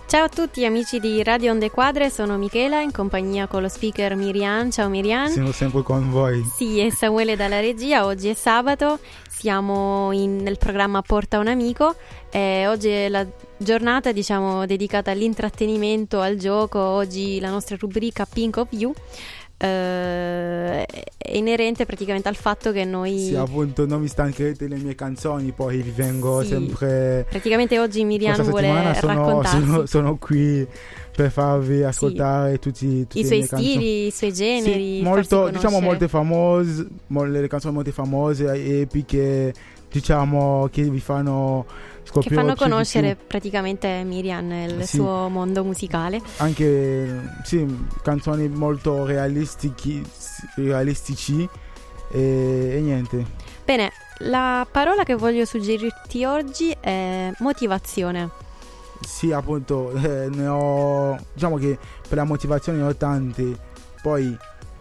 Ciao a tutti amici di Radio Onde Quadre, sono Michela in compagnia con lo speaker Miriam. Ciao Miriam. Siamo sempre con voi. Sì, e Samuele dalla regia. Oggi è sabato, siamo nel programma Porta un amico e oggi è la giornata dedicata all'intrattenimento, al gioco. Oggi la nostra rubrica Pink of You è inerente praticamente al fatto che noi... Sì, appunto, non mi stancherete le mie canzoni, poi vi vengo sempre... Praticamente oggi Miriam vuole raccontarsi. Sono qui per farvi ascoltare tutti i suoi stili, i suoi generi, molto, molte famose, le canzoni molto famose, epiche, che vi fanno scoprire, che fanno conoscere praticamente Miriam nel suo mondo musicale. Anche canzoni molto realistici e niente. Bene, la parola che voglio suggerirti oggi è motivazione. Sì, appunto, ne ho, che per la motivazione ne ho tante. Poi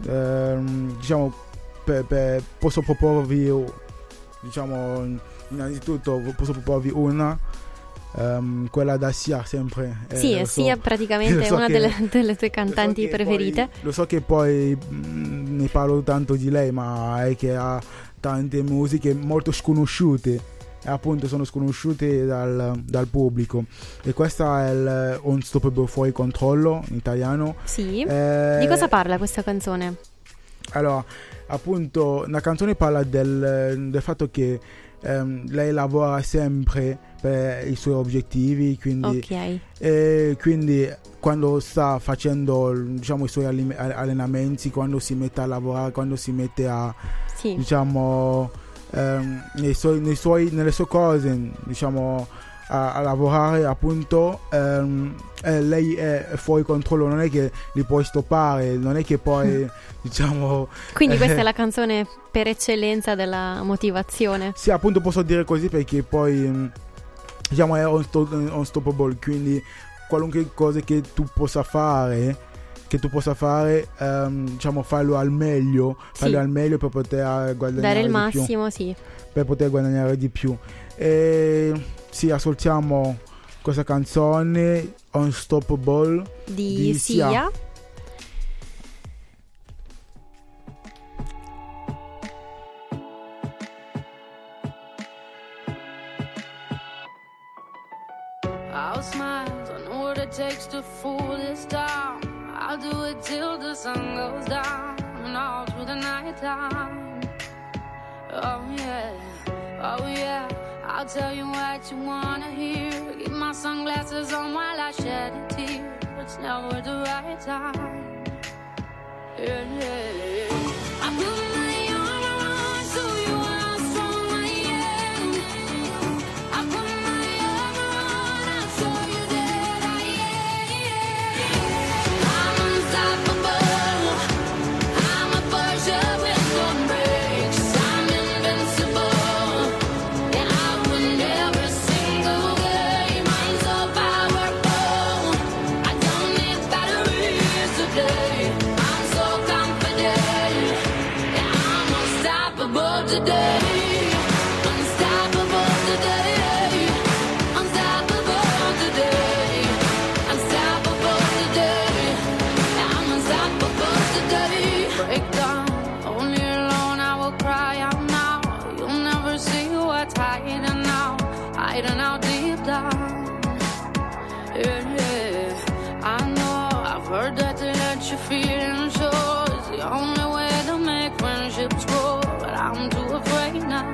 posso proporvi, innanzitutto posso proporvi una, quella da Sia, sempre. Sia praticamente è una delle tue cantanti preferite. Lo so che poi ne parlo tanto di lei, ma è che ha tante musiche molto sconosciute. E appunto sono sconosciute dal pubblico, e questa è il Unstoppable Fuori Controllo in italiano. Sì. Di cosa parla questa canzone? Allora, appunto, la canzone parla del fatto che lei lavora sempre per i suoi obiettivi, quindi, quindi quando sta facendo i suoi allenamenti, quando si mette a lavorare, quando si mette a nelle sue cose, a lavorare, appunto, lei è fuori controllo, non è che li puoi stoppare, non è che poi quindi questa è la canzone per eccellenza della motivazione. Sì, appunto, posso dire così perché poi è unstoppable, quindi qualunque cosa che tu possa fare, farlo al meglio, per poter guadagnare dare il di massimo, più, per poter guadagnare di più. E ascoltiamo questa canzone Unstoppable di Sia. I'll smile, I know what it takes to fool this town. I'll do it till the sun goes down and all through the night time. Oh yeah, I'll tell you what you wanna hear. Keep my sunglasses on while I shed a tear. It's never the right time. Yeah. I'm putting my arm around so you know how strong I am. I put my arm around, I'll show you that I am. I'm unstoppable. I'm a Porsche with no brakes. I'm invincible. Yeah, I win every single game. I'm so powerful. I don't need batteries today. I'm so confident. Yeah, I'm unstoppable today. Unstoppable today. Unstoppable today. Unstoppable today. Yeah, I'm unstoppable today. Break down, only alone I will cry out now. You'll never see what's hiding out deep down. Yeah. I know, I've heard that to let your feelings show is the only way to make friendships grow, but I'm too afraid now.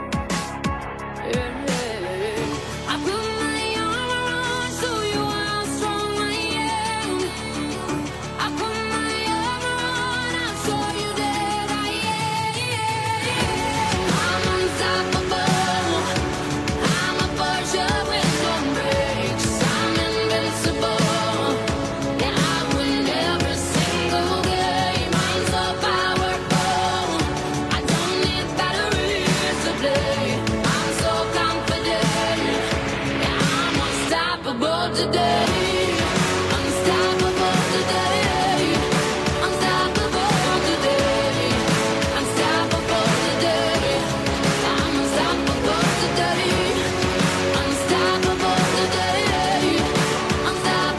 Yeah. I put my arm around so you know how strong I am. I put my arm around, I'll show you that I am. I'm unstoppable. I'm a Porsche with no brakes. I'm invincible. Yeah, I win every single game. I'm so powerful. I don't need batteries to play. I'm so confident. Yeah, I'm unstoppable today. Unstoppable today. Unstoppable today. Unstoppable today. I'm unstoppable today. Unstoppable today. Unstoppable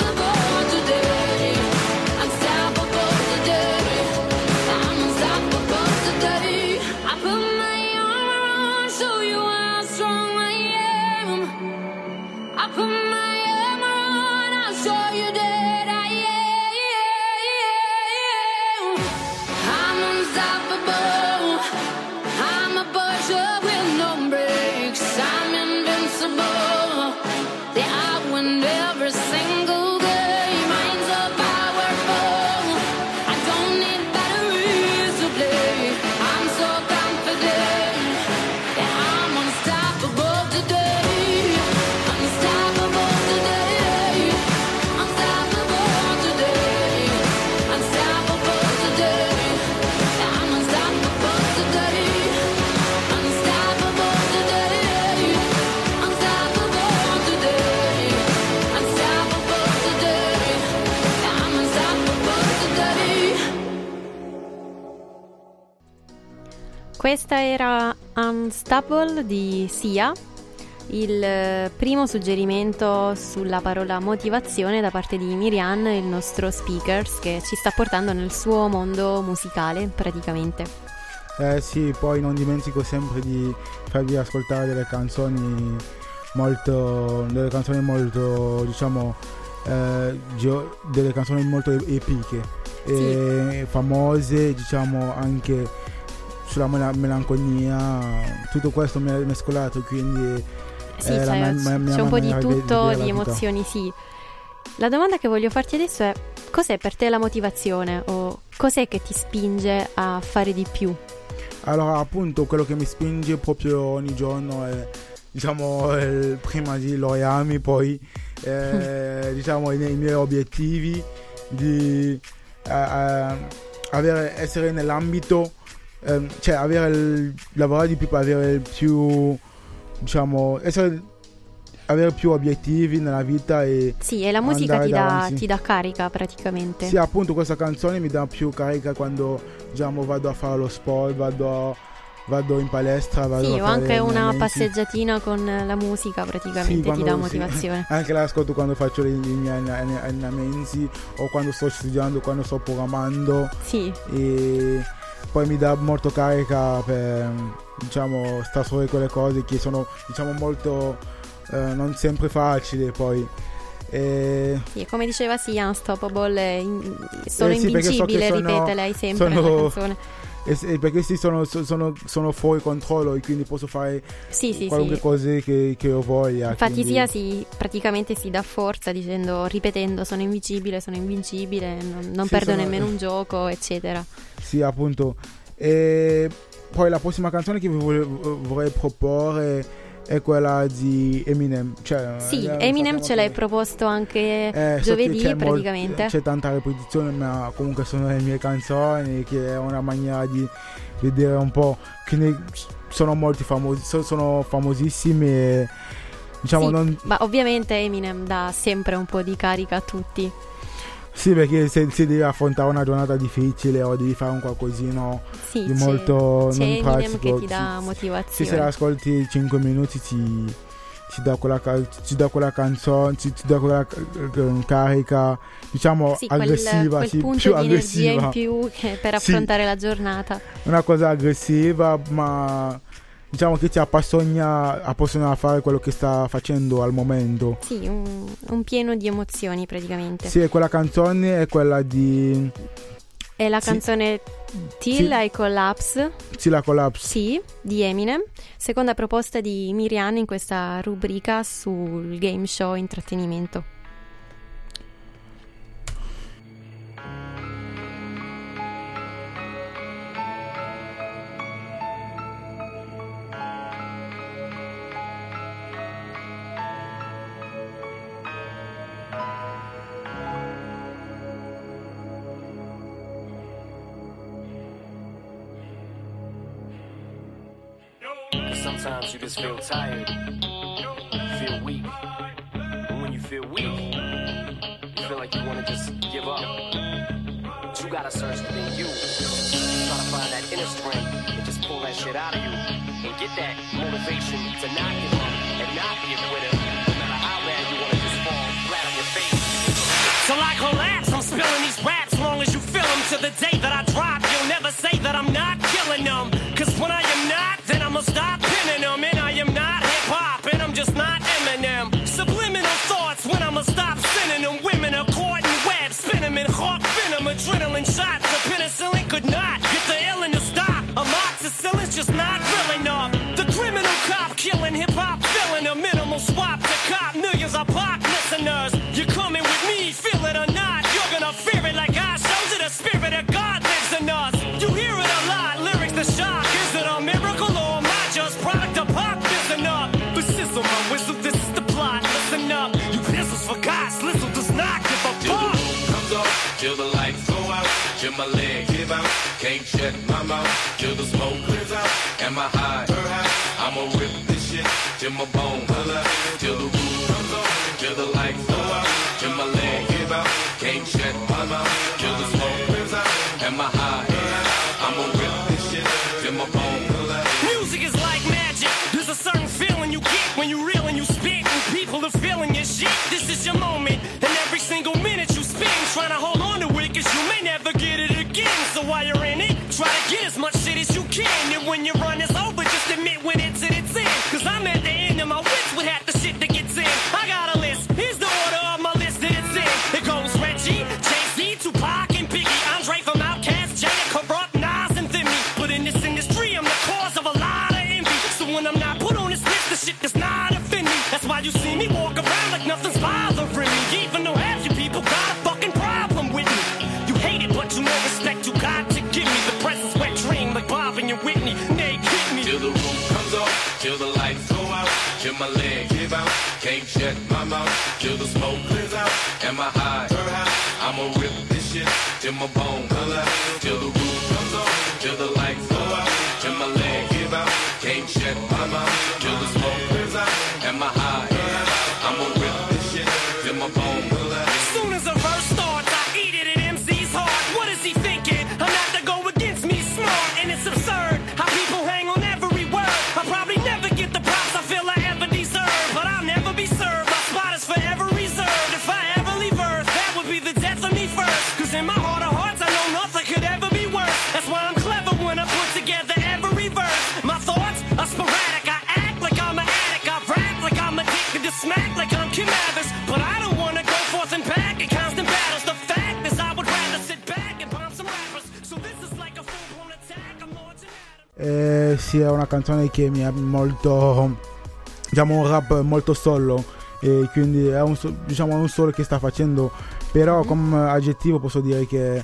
show you how strong I am. I put my armor on, I'll show you that I am. I'm unstoppable. I'm a Porsche with no brakes. I'm invincible. Yeah, I win every single game. I'm so powerful. I don't need batteries to play. I'm so confident. Yeah, I'm unstoppable today. Unstoppable today. Unstoppable today. Unstoppable today. Yeah, I'm unstoppable today. Unstoppable today. Unstoppable today. Unstoppable today. Yeah, I'm unstoppable today. Questa era Unstoppable di Sia, il primo suggerimento sulla parola motivazione da parte di Miriam, il nostro speakers, che ci sta portando nel suo mondo musicale praticamente. Sì, poi non dimentico sempre di farvi ascoltare delle canzoni molto, diciamo, delle canzoni molto epiche e famose, diciamo, anche sulla melanconia, tutto questo mi è mescolato, quindi Sì, la c'è mia un po' di maniera tutto, vedere la di vita. emozioni, sì. La domanda che voglio farti adesso è: cos'è per te la motivazione, o cos'è che ti spinge a fare di più? Allora, appunto, quello che mi spinge proprio ogni giorno è, diciamo, prima di laurearmi, poi diciamo i miei obiettivi di essere nell'ambito, cioè lavorare di più per avere più, diciamo, avere più obiettivi nella vita e Sì, e la musica andare davanti. ti dà carica praticamente. Sì, appunto, questa canzone mi dà più carica quando, diciamo, vado a fare lo sport, vado in palestra, vado Sì, a o fare anche una allenamenti. passeggiatina con la musica praticamente Sì, ti quando- dà sì, motivazione. anche l'ascolto quando faccio i miei allenamenti o quando sto studiando, quando sto programmando, Sì, e poi mi dà molto carica per, diciamo, stare fuori quelle cose che sono, diciamo, molto non sempre facili. Poi sì, come diceva sia Unstoppable, sono sì, perché so che invincibile, sono- ripete lei sempre sono- nella canzone. e perché sì, sono fuori controllo e quindi posso fare Sì, qualunque sì. cosa che io voglia. Infatti quindi- praticamente si dà forza ripetendo sono invincibile, non Sì, perdo sono- nemmeno un gioco, eccetera. Sì, appunto. E poi la prossima canzone che vi vorrei proporre è quella di Eminem. Cioè, Sì, Eminem ce l'hai proposto anche so che giovedì c'è praticamente. c'è tanta ripetizione, ma comunque sono le mie canzoni, che è una maniera di vedere un po', che sono molti famosi, sono famosissimi e, diciamo, Sì, non... ma ovviamente Eminem dà sempre un po' di carica a tutti. Sì, perché se devi affrontare una giornata difficile o devi fare un qualcosino Sì, di molto c'è non Eminem pratico, che ti dà sì, motivazione. se l'ascolti 5 minuti ti dà quella canzone, ti dà quella carica, diciamo, Sì, aggressiva, quel sì, punto più di energia aggressiva, in più per Sì. affrontare la giornata. una cosa aggressiva, ma diciamo che ti appassiona a fare quello che sta facendo al momento. Sì, un pieno di emozioni praticamente. Sì, e quella canzone è quella di È la Sì. canzone Till I Collapse, la Collapse. sì, di Eminem, seconda proposta di Miriam in questa rubrica sul game show intrattenimento. Sometimes you just feel tired, feel weak. And when you feel weak, you feel like you want to just give up. But you gotta search within you. Try to find that inner strength and just pull that shit out of you. And get that motivation to not give up and not be a quitter. No matter how bad you want to just fall flat on your face. Till I collapse, I'm spilling these raps. Long as you feel them to the day that I drop, you'll never say that I'm not killing them. Cause when I am not, then I'ma stop pinning them. till my leg give out. Can't shut my mouth till the smoke clears out. Am I high? I'ma rip this shit till my bone holla, till the roof comes on, till the lights go out, till my leg give out. Can't shut my mouth till the smoke clears out. Am I high? I'ma rip this shit till my bone holla. Music is like magic. There's a certain feeling you get when you reel and you spit, and people are feeling your shit. This is your moment, and every single minute you spend trying to hold on to it, 'cause you may never get it again. So while you're in it, try to get as much shit as you can. And when your run is over, just admit when it's at its end. 'Cause I'm at the end of my wits with half the shit that gets in. I got a list, here's the order of my list that it's in. It goes Reggie, Jay-Z, Tupac, and Biggie. Andre from Outkast, Jada, Corrupt, Nas, and Thimmy. But in this industry, I'm the cause of a lot of envy. So when I'm not put on this list, the shit does not offend me. That's why you see me walk around like nothing's bothering me. Even though half you people got a fucking problem with me. You hate it, but you know respect you got to give me. The presence wet dream like Bob and your Whitney. They hit me. Till the roof comes off, till the lights go out, till my leg give out. Can't shut my mouth till the smoke clears out. Am I high? I'ma rip this shit till my bone holla, till the roof comes off, till the lights go out, till my leg give out. Can't shut my mouth till the smoke clears out. Am I high? I'ma rip this shit till my bone holla. As soon as a verse starts, I eat it at MC's heart. What is he thinking? I'm not to go against me, smart, and it's absurd how people hang on every word. I'll probably never get the props I feel I ever deserve, but I'll never be served. My spot is forever reserved. If I ever leave Earth, that would be the death of me first. 'Cause in my heart of hearts, I know nothing could ever be worse. That's why I'm clever when I put together every verse. My thoughts are sporadic. I act like I'm an addict. I rap like I'm addicted to smack like I'm Kim Mathers. But I don't wanna go forth and back in constant battles. The fact is I would rather sit back and bomb some rappers. So this is like a full-blown attack. I'm launching at 'em. Sì, è una canzone che mi è molto, diciamo, un rap molto solo, e quindi è diciamo un solo che sta facendo, però come aggettivo posso dire che,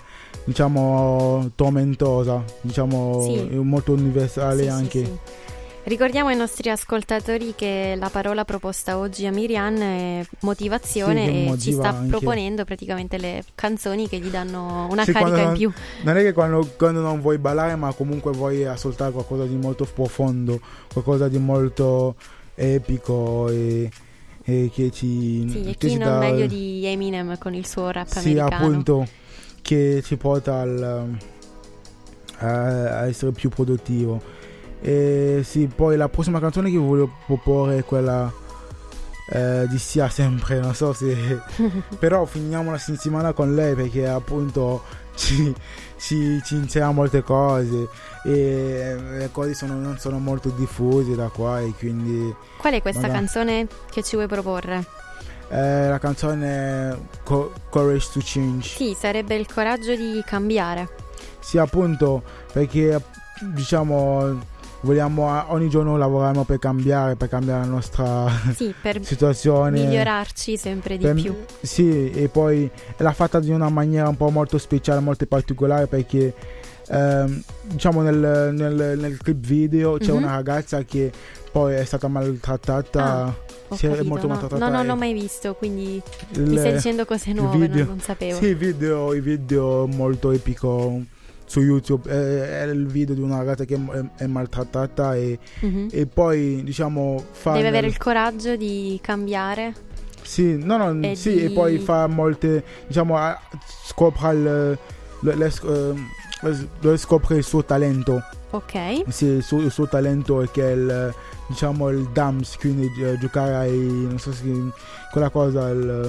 diciamo, tormentosa, diciamo, Sì. molto universale Sì, anche. sì, sì. Ricordiamo ai nostri ascoltatori che la parola proposta oggi a Miriam è motivazione, Sì, che e ci motiva sta anche. proponendo praticamente le canzoni che gli danno una Sì, carica in più. Non è che quando non vuoi ballare, ma comunque vuoi ascoltare qualcosa di molto profondo, qualcosa di molto epico e che ci, Sì, e che chi ci non dà, meglio di Eminem con il suo rap sì, americano. appunto, che ci porta a essere più produttivo. E sì, poi la prossima canzone che voglio proporre è quella di Sia sempre, non so se però finiamo la settimana con lei, perché appunto ci insegna molte cose, e le cose non sono molto diffuse da qua, e quindi Qual è questa Vabbè. canzone che ci vuoi proporre? la canzone Courage to Change. Sì, sarebbe il coraggio di cambiare. Sì, appunto, perché diciamo vogliamo ogni giorno lavoriamo per cambiare la nostra Sì, per situazione, migliorarci sempre di per- più. Sì, e poi l'ha fatta di una maniera un po' molto speciale, molto particolare, perché diciamo nel clip video c'è una ragazza che poi è stata maltrattata. Ho Sì, è capito, molto no. maltrattata. No, non e l'ho mai visto, quindi il- mi stai dicendo cose il nuove, video- non sapevo. Sì, il video molto epico su YouTube, è il video di una ragazza che è maltrattata, e poi diciamo fa Deve avere il coraggio di cambiare. sì, e sì, di- e poi fa molte, diciamo, scopre scopre il suo talento. Ok. Sì, il suo talento è che è diciamo il dams, quindi giocare non so se quella cosa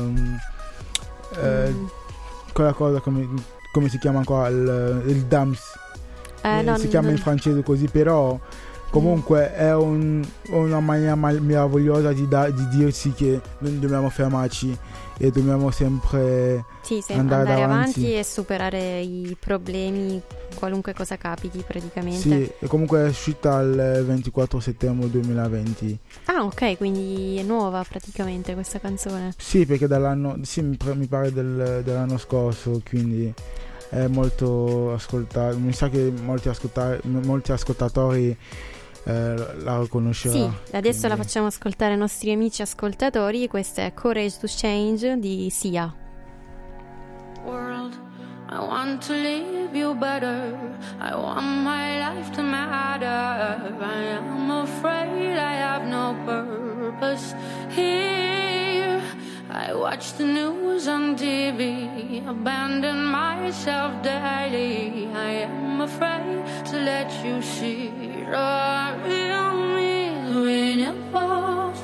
quella cosa come si chiama qua, il dams, No, si chiama in francese così, però comunque è una maniera meravigliosa di dirsi che noi dobbiamo fermarci e dobbiamo sempre andare avanti e superare i problemi, qualunque cosa capiti praticamente. Sì, e comunque è uscita il 24 settembre 2020. Ah, ok, quindi è nuova praticamente questa canzone. Sì, perché mi pare dell'anno scorso, quindi è molto ascoltato. Mi sa che molti ascoltatori la riconosceranno. Sì, adesso la facciamo ascoltare ai nostri amici ascoltatori. Questa è Courage to Change di Sia. World, I want to leave you better. I want my life to matter. I am afraid I have no purpose here. I watch the news on TV, abandon myself daily. I am afraid to let you see the real me. When it falls,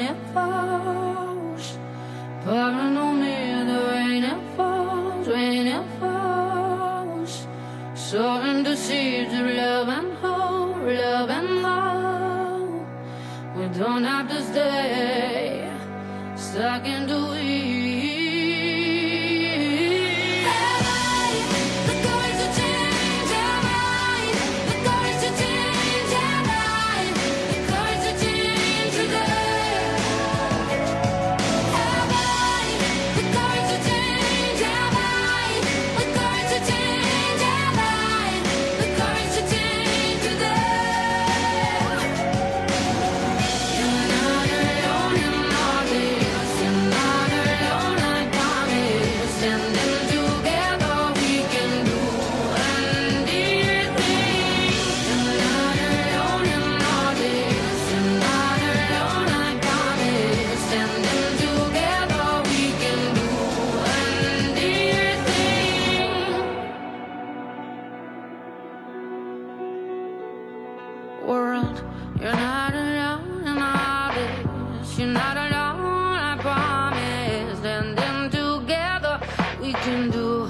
pardon me, the rain it falls, when it falls. Sowing the seeds of love and hope, love and hope. We don't have to stay stuck in the weeds. Have I the courage to change? Have I the courage to change? Have I the courage to change today? Have I the courage to change? Have I the courage to change? Have I the courage to change today? You're not alone in all this. You're not alone, I promise. Standing together we can do anything. You're not alone in all this. You're not alone, I promise. Standing together we can do anything. World, you're not alone in all this. You're not alone, I promise. Standing together, we can do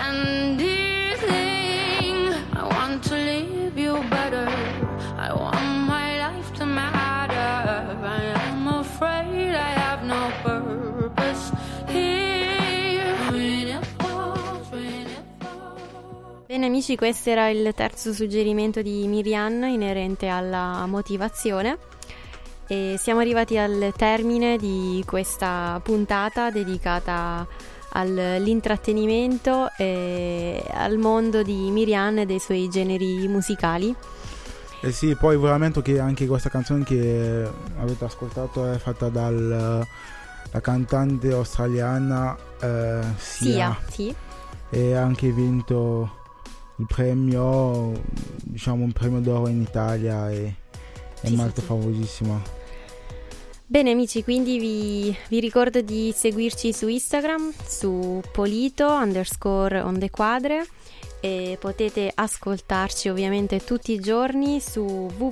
anything. I want to leave you better. I want my life to matter. I am afraid I have no purpose here. When it falls, when it falls. Bene amici, questo era il terzo suggerimento di Miriam inerente alla motivazione e siamo arrivati al termine di questa puntata dedicata all'intrattenimento e al mondo di Miriam e dei suoi generi musicali. E sì, poi veramente che anche questa canzone che avete ascoltato è fatta dalla cantante australiana Sia. Sì. E ha anche vinto il premio, diciamo un premio d'oro in Italia e è Sì, molto sì. famosissima. Bene amici, quindi vi ricordo di seguirci su Instagram, su Polito_on_the_quadre e potete ascoltarci ovviamente tutti i giorni su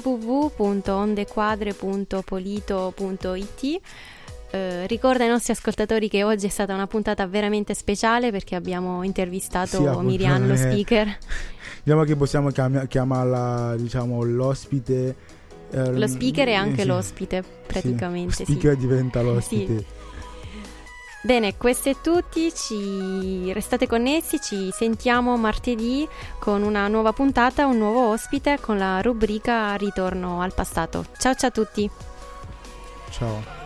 www.ondequadre.polito.it. Ricorda ai nostri ascoltatori che oggi è stata una puntata veramente speciale perché abbiamo intervistato Sì, appunto, Miriam, lo speaker. Diciamo che possiamo chiamarla, diciamo, l'ospite. Lo speaker e anche sì. l'ospite, praticamente. Sì, speaker sì. diventa l'ospite. Sì. Bene, questo è tutti, restate connessi, ci sentiamo martedì con una nuova puntata, un nuovo ospite con la rubrica Ritorno al passato. Ciao ciao a tutti! Ciao.